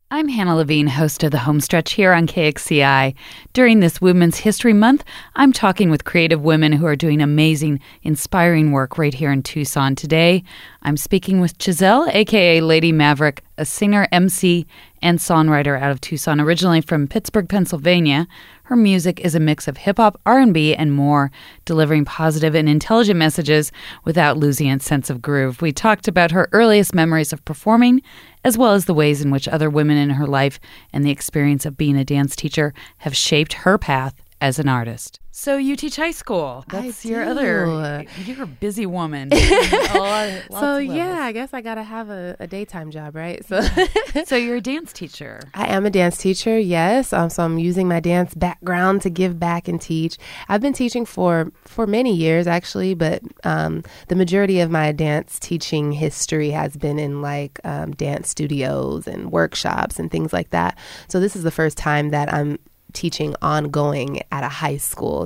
I'm Hannah Levine, host of The Homestretch here on KXCI. During this Women's History Month, I'm talking with creative women who are doing amazing, inspiring work right here in Tucson. Today, I'm speaking with Giselle, a.k.a. Lady Maverick, a singer, MC, and songwriter out of Tucson, originally from Pittsburgh, Pennsylvania. Her music is a mix of hip-hop, R&B, and more, delivering positive and intelligent messages without losing its sense of groove. We talked about her earliest memories of performing, as well as the ways in which other women in her life and the experience of being a dance teacher have shaped her path as an artist. So you teach high school. That's your other. You're a busy woman. I guess I gotta have a daytime job, right? So you're a dance teacher. I am a dance teacher, yes. So I'm using my dance background to give back and teach. I've been teaching for many years, actually, but the majority of my dance teaching history has been in dance studios and workshops and things like that. So this is the first time that I'm teaching ongoing at a high school,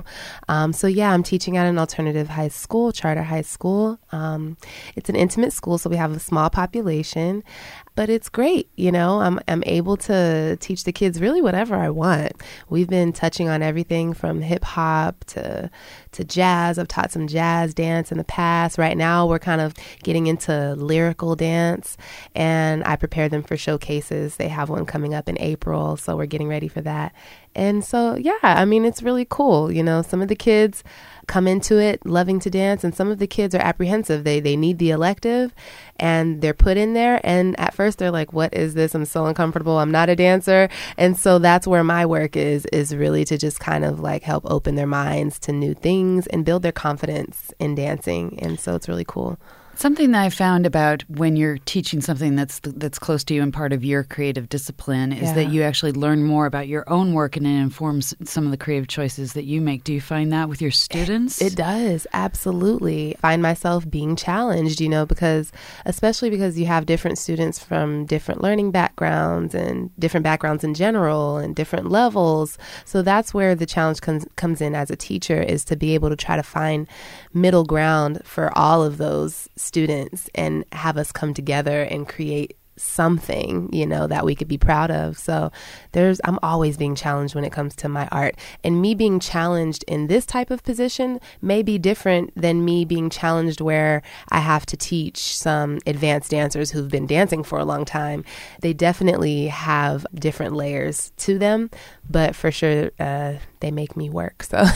I'm teaching at an alternative high school, charter high school. It's an intimate school, so we have a small population, but it's great. I'm able to teach the kids really whatever I want. We've been touching on everything from hip hop to jazz. I've taught some jazz dance in the past. Right now, we're kind of getting into lyrical dance, and I prepare them for showcases. They have one coming up in April, so we're getting ready for that. And so, it's really cool. Some of the kids come into it loving to dance, and some of the kids are apprehensive. They need the elective, and they're put in there. And at first, they're like, what is this? I'm so uncomfortable. I'm not a dancer. And so that's where my work is really to just kind of help open their minds to new things and build their confidence in dancing. And so it's really cool. Something that I found about when you're teaching something that's close to you and part of your creative discipline is that you actually learn more about your own work, and it informs some of the creative choices that you make. Do you find that with your students? It does, absolutely. I find myself being challenged, especially because you have different students from different learning backgrounds and different backgrounds in general and different levels. So that's where the challenge comes in as a teacher, is to be able to try to find middle ground for all of those students and have us come together and create something, that we could be proud of. So I'm always being challenged when it comes to my art, and me being challenged in this type of position may be different than me being challenged where I have to teach some advanced dancers who've been dancing for a long time. They definitely have different layers to them, but for sure, they make me work. So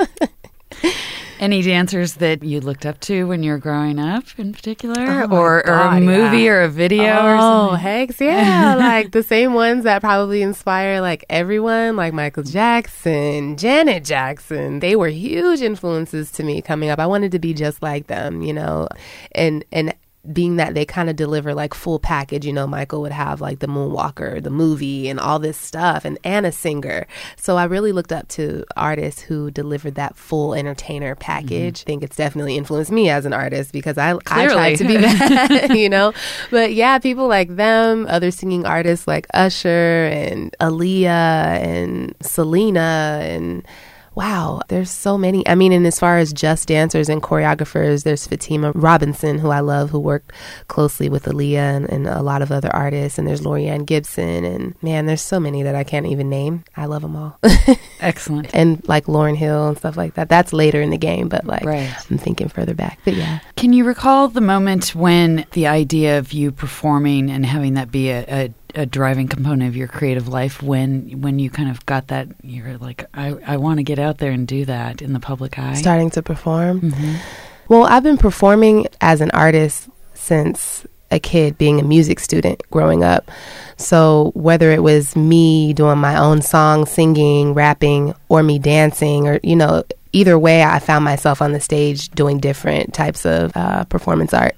Any dancers that you looked up to when you were growing up in particular? Or a movie or a video or something? Oh, heck, yeah. The same ones that probably inspire everyone, like Michael Jackson, Janet Jackson. They were huge influences to me coming up. I wanted to be just like them, and being that they kind of deliver full package, Michael would have the Moonwalker, the movie, and all this stuff, and a singer. So I really looked up to artists who delivered that full entertainer package. I think it's definitely influenced me as an artist because I tried to be that, But yeah, people like them, other singing artists like Usher and Aaliyah and Selena and wow, there's so many. And as far as just dancers and choreographers, there's Fatima Robinson, who I love, who worked closely with Aaliyah and a lot of other artists. And there's Lorianne Gibson. And man, there's so many that I can't even name. I love them all. Excellent. And Lauryn Hill and stuff like that. That's later in the game, but right. I'm thinking further back. But yeah. Can you recall the moment when the idea of you performing and having that be a driving component of your creative life, when you kind of got that, you're like, I want to get out there and do that in the public eye? Starting to perform? Mm-hmm. Well, I've been performing as an artist since a kid, being a music student growing up. So whether it was me doing my own song, singing, rapping, or me dancing, or, either way, I found myself on the stage doing different types of performance art.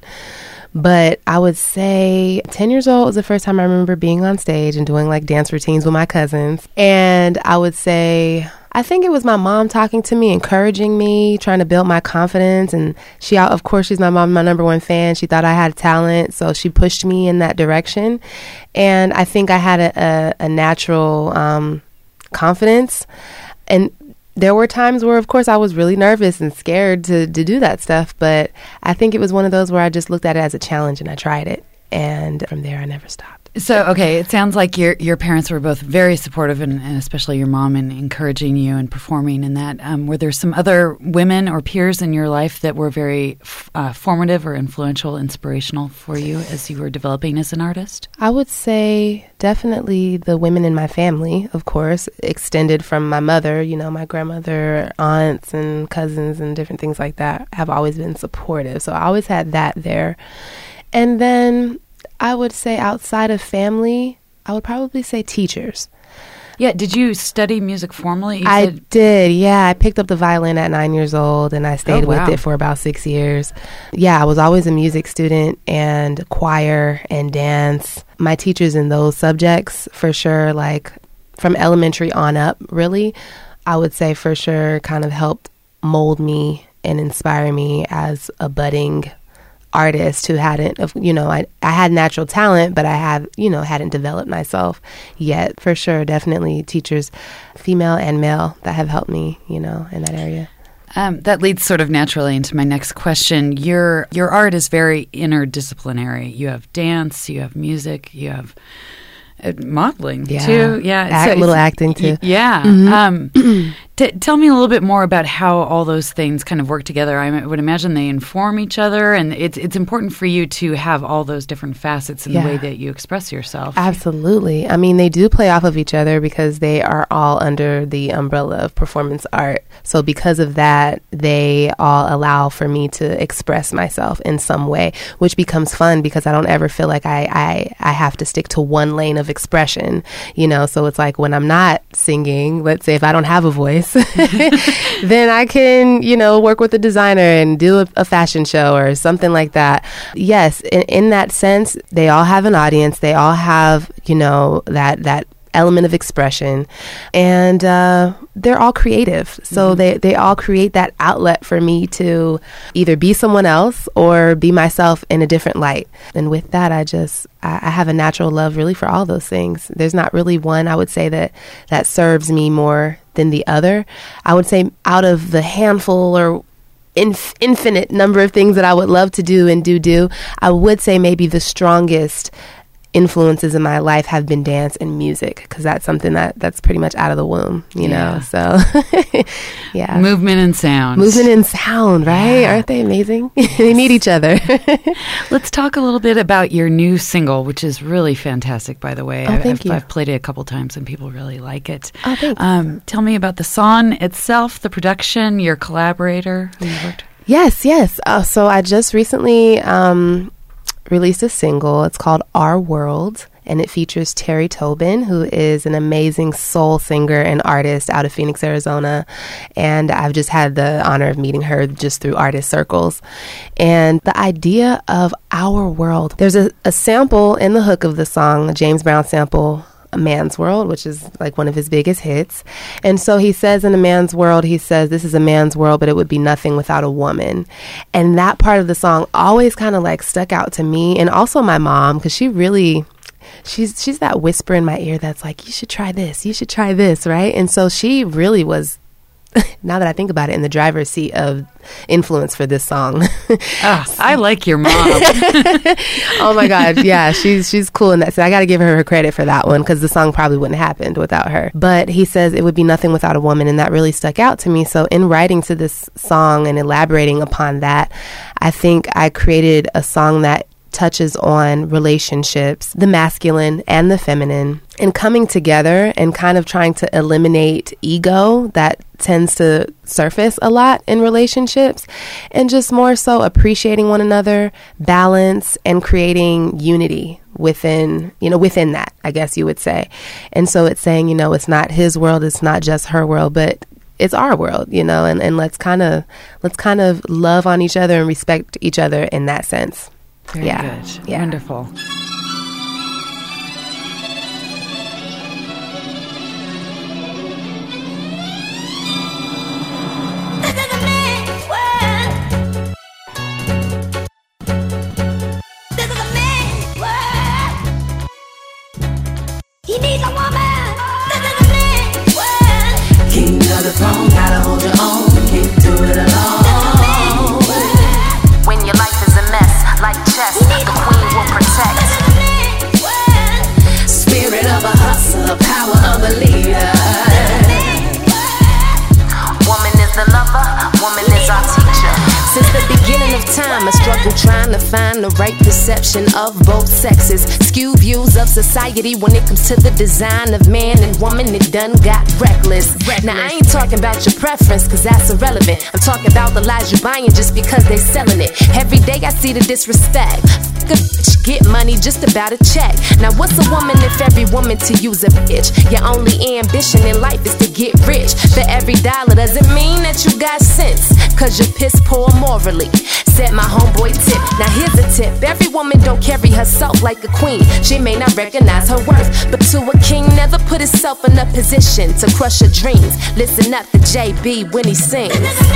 But I would say 10 years old was the first time I remember being on stage and doing dance routines with my cousins. And I would say, I think it was my mom talking to me, encouraging me, trying to build my confidence. And of course, she's my mom, my number one fan. She thought I had talent, so she pushed me in that direction. And I think I had a natural confidence. And there were times where, of course, I was really nervous and scared to do that stuff. But I think it was one of those where I just looked at it as a challenge and I tried it. And from there, I never stopped. So, okay, it sounds like your parents were both very supportive, and especially your mom, in encouraging you and performing in that. Were there some other women or peers in your life that were very formative or influential, inspirational for you as you were developing as an artist? I would say definitely the women in my family, of course, extended from my mother. You know, my grandmother, aunts, and cousins, and different things like that have always been supportive. So I always had that there. And then I would say outside of family, I would probably say teachers. Yeah. Did you study music formally? I did. Yeah. I picked up the violin at 9 years old and I stayed with it for about 6 years. Yeah. I was always a music student and choir and dance. My teachers in those subjects, for sure, like from elementary on up, really, I would say for sure kind of helped mold me and inspire me as a budding artist who hadn't, you know, I had natural talent, but I hadn't developed myself yet. For sure, definitely teachers, female and male, that have helped me, you know, in that area. That leads sort of naturally into my next question. Your art is very interdisciplinary. You have dance, you have music, you have modeling too. Yeah, little acting too. Yeah. Mm-hmm. Tell me a little bit more about how all those things kind of work together. I would imagine they inform each other, and it's important for you to have all those different facets in the way that you express yourself. Absolutely. I mean, they do play off of each other because they are all under the umbrella of performance art. So because of that, they all allow for me to express myself in some way, which becomes fun because I don't ever feel like I have to stick to one lane of expression, you know. So it's like when I'm not singing, let's say if I don't have a voice, then I can, you know, work with a designer and do a fashion show or something like that. Yes, in that sense, they all have an audience. They all have, you know, that element of expression, and they're all creative. So they all create that outlet for me to either be someone else or be myself in a different light. And with that, I have a natural love really for all those things. There's not really one, I would say, that serves me more than the other. I would say out of the handful or infinite number of things that I would love to do and do, I would say maybe the strongest influences in my life have been dance and music, because that's something that's pretty much out of the womb, you know. So yeah, movement and sound, right? Aren't they amazing? They need each other. Let's talk a little bit about your new single, which is really fantastic, by the way. Thank you. I've played it a couple times and people really like it. Thanks. Tell me about the song itself, the production, your collaborator who you worked with. Yes. So I just recently released a single. It's called Our World, and it features Terry Tobin, who is an amazing soul singer and artist out of Phoenix, Arizona. And I've just had the honor of meeting her just through artist circles. And the idea of Our World, there's a sample in the hook of the song, a James Brown sample, A Man's World, which is like one of his biggest hits. And so he says in A Man's World, he says, this is a man's world, but it would be nothing without a woman. And that part of the song always kind of like stuck out to me, and also my mom, because she really, she's that whisper in my ear that's like, you should try this, right? And so she really was, now that I think about it, in the driver's seat of influence for this song. I like your mom. Oh my God. Yeah, she's cool in that. So I got to give her credit for that one, because the song probably wouldn't have happened without her. But he says it would be nothing without a woman, and that really stuck out to me. So in writing to this song and elaborating upon that, I think I created a song that touches on relationships, the masculine and the feminine, and coming together and kind of trying to eliminate ego that tends to surface a lot in relationships, and just more so appreciating one another, balance, and creating unity within that, I guess you would say. And so it's saying, you know, it's not his world, it's not just her world, but it's our world, you know, and let's kind of love on each other and respect each other in that sense. Very good. Yeah. Wonderful. He needs a woman. This is a man's world. King of the throne, gotta hold your own. Can't do it alone. When your life is a mess, like chess, the queen will protect. time. I struggle trying to find the right perception of both sexes. Skew views of society when it comes to the design of man and woman. It done got reckless. Now I ain't talking about your preference, cause that's irrelevant. I'm talking about the lies you buying just because they selling it. Every day I see the disrespect. Fuck a bitch, get money just about a check. Now what's a woman if every woman to use a bitch? Your only ambition in life is to get rich. For every dollar doesn't mean that you got sense, cause you're piss poor morally. Said my homeboy Tip. Now here's a tip. Every woman don't carry herself like a queen. She may not recognize her worth, but to a king never put himself in a position to crush her dreams. Listen up to JB when he sings.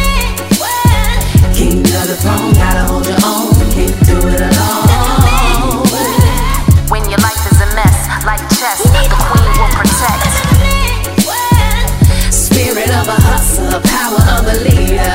King of the throne, gotta hold your own. Can't do it alone. When your life is a mess, like chess, the queen will protect. Spirit of a hustler, power of a leader.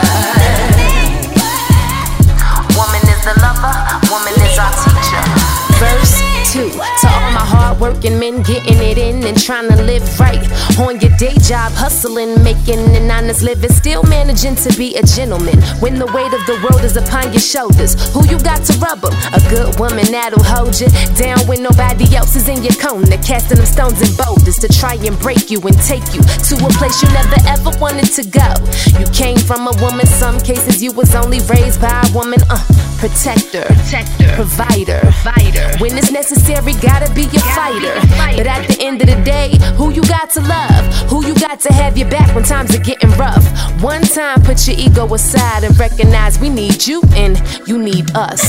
Woman is the lover, woman is our teacher. Verse 2, to all my hard-working men getting it in and trying to live right on your day job, hustling, making an honest living, still managing to be a gentleman when the weight of the world is upon your shoulders. Who you got to rub 'em? A good woman that'll hold you down when nobody else is in your corner, casting them stones and boulders to try and break you and take you to a place you never ever wanted to go. You came from a woman, some cases you was only raised by a woman. Protector, provider. When it's necessary, gotta be a fighter. But at the end of the day, who you got to love? Who you got to have your back when times are getting rough? One time, put your ego aside and recognize we need you and you need us.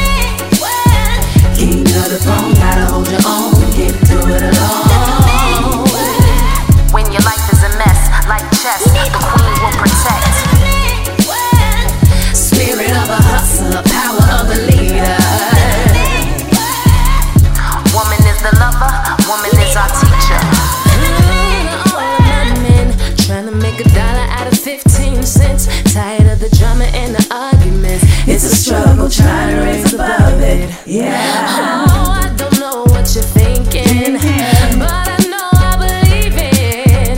King of the throne, gotta hold your own. Can't do it alone. When your life is a mess, like chess, the queen will protect. Spirit of a hustler, power of a leader. Woman is the lover, woman is our teacher. All of my men trying to make $1 out of 15 cents. Tired of the drama and the arguments. It's a struggle trying to raise above it. Yeah. Oh, I don't know what you're thinking, but I know I believe in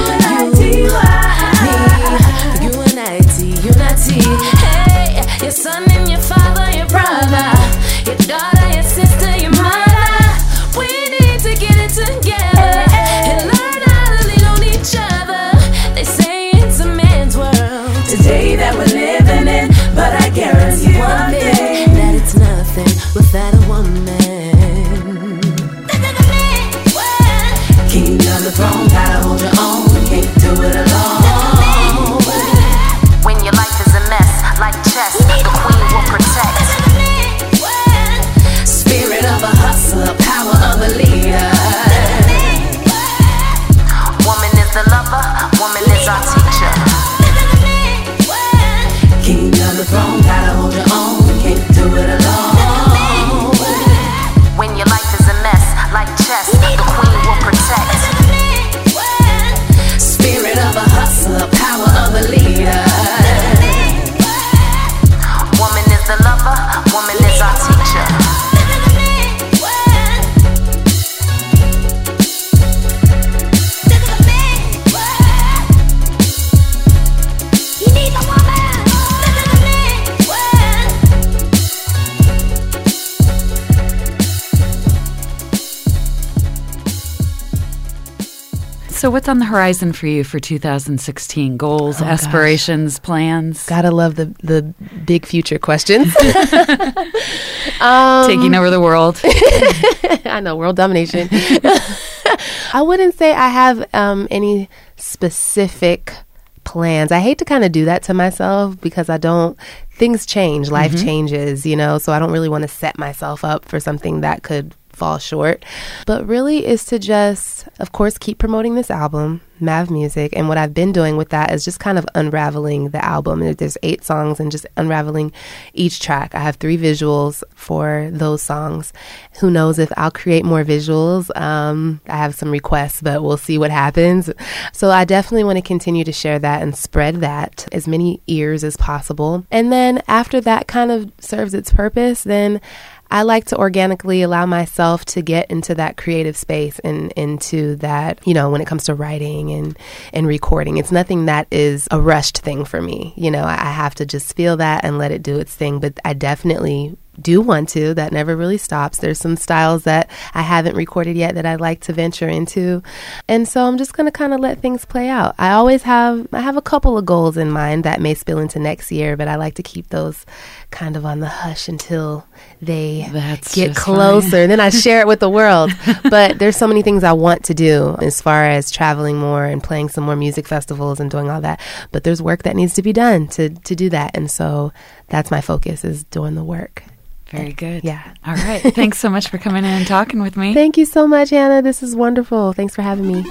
unity. Hey, your son and your father, your brother, your daughter, your sister, your mother. We need to get it together and learn how to lean on each other. They say it's a man's world Today that we're living in, but I guarantee one thing, that it's nothing without a woman. King of the throne, gotta hold your own. Can't do it alone. When your life is a mess, like chess, the queen will protect. Spirit of a hustler, power of a leader. Woman is the lover, woman is our teacher. King of the throne, gotta hold your own. Can't do it alone. When your life is a mess, like chess, the queen will protect. Spirit of a hustler, power of a leader. Woman is the lover, woman is our teacher. So what's on the horizon for you for 2016? Goals, aspirations, plans? Gotta love the big future questions. Taking over the world. I know, world domination. I wouldn't say I have any specific plans. I hate to kind of do that to myself because things change, life changes, so I don't really want to set myself up for something that could fall short. But really is to just, of course, keep promoting this album, Mav Music. And what I've been doing with that is just kind of unraveling the album. There's 8 songs and just unraveling each track. I have 3 visuals for those songs. Who knows if I'll create more visuals. I have some requests, but we'll see what happens. So I definitely want to continue to share that and spread that as many ears as possible. And then after that kind of serves its purpose, then I like to organically allow myself to get into that creative space and into that, when it comes to writing and recording. It's nothing that is a rushed thing for me. I have to just feel that and let it do its thing. But I definitely do want to. That never really stops. There's some styles that I haven't recorded yet that I'd like to venture into. And so I'm just going to kind of let things play out. I have a couple of goals in mind that may spill into next year, but I like to keep those kind of on the hush until they get closer. Fine. Then I share it with the world. But there's so many things I want to do as far as traveling more and playing some more music festivals and doing all that. But there's work that needs to be done to do that. And so that's my focus, is doing the work. Very good. Yeah. All right. Thanks so much for coming in and talking with me. Thank you so much, Hannah. This is wonderful. Thanks for having me.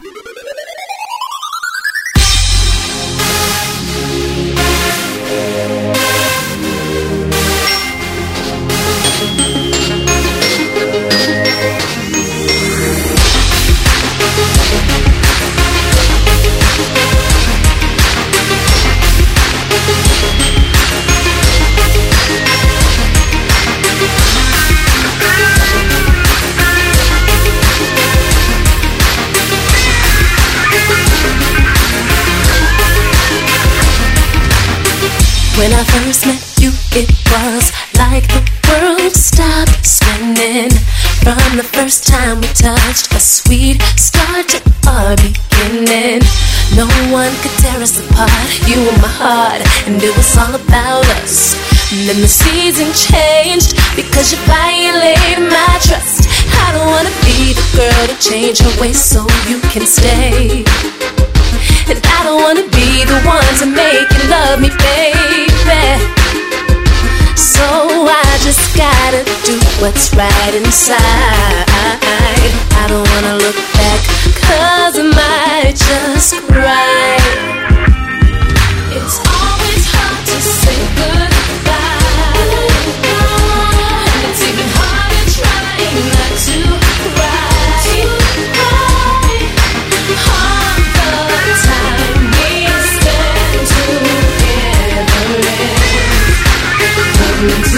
When I first met you, it was like the world stopped spinning. From the first time we touched, a sweet start to our beginning. No one could tear us apart, you were my heart, and it was all about us. And then the season changed, because you violated my trust. I don't wanna be the girl to change her ways so you can stay. And I don't wanna be the one to make you love me, baby. So I just gotta do what's right inside. I don't wanna look back, 'cause I might just cry. It's always hard to say goodbye, and it's even harder trying not to cry. All the time we spend together and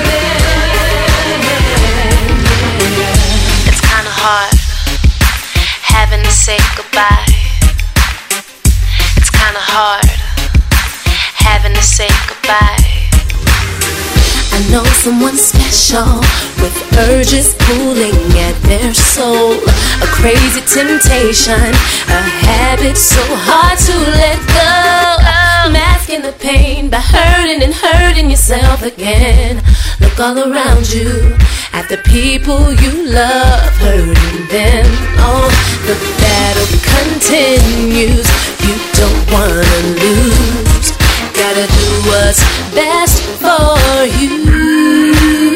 it's kinda hard having to say goodbye. It's kinda hard having to say goodbye. I know someone special with urges pulling at their soul, a crazy temptation, a habit so hard to let go, masking the pain by hurting and hurting yourself again. Look all around you at the people you love, hurting them. Oh, the battle continues, you don't wanna lose. Gotta do what's best for you.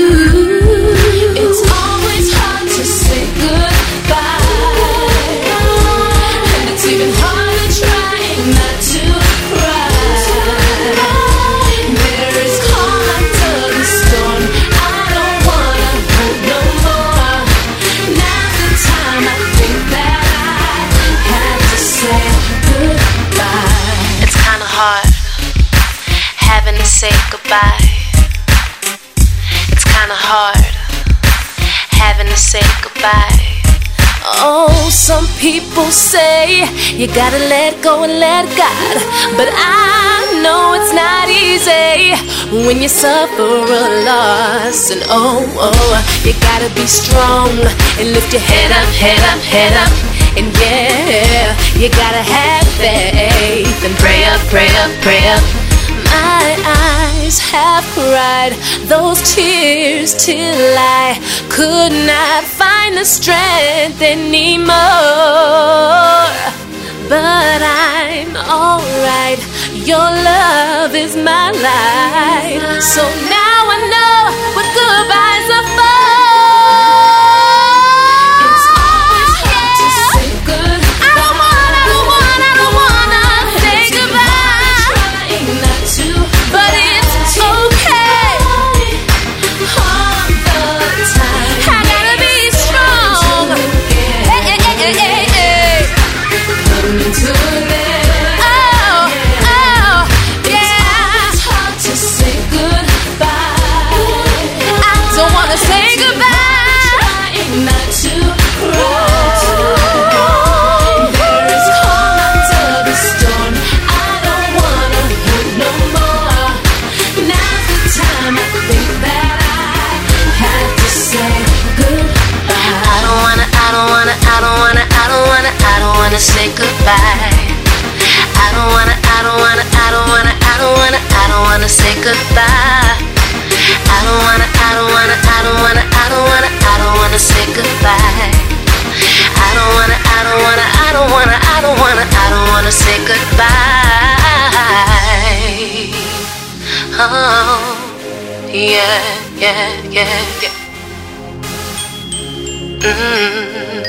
It's always hard to say goodbye, and it's even harder trying not to cry. There is calm after the storm, I don't wanna hold no more. Now's the time I think that I have to say goodbye. It's kinda hard having to say goodbye. It's kinda hard having to say goodbye. Oh, some people say you gotta let go and let God, but I know it's not easy when you suffer a loss. And oh, you gotta be strong and lift your head up, head up, head up. And yeah, you gotta have faith and pray up, pray up, pray up. My eyes have cried those tears till I could not find the strength anymore. But I'm alright, your love is my light. So now I know what goodbyes are for. It's always hard to say goodbye. I don't wanna say goodbye. Trying not to, but it's okay. All the time I gotta be strong. Hey. Coming to an end. Oh, yeah. It's hard to say goodbye. goodbye. I don't wanna say goodbye. I don't wanna say goodbye. I don't wanna say goodbye. Oh, yeah.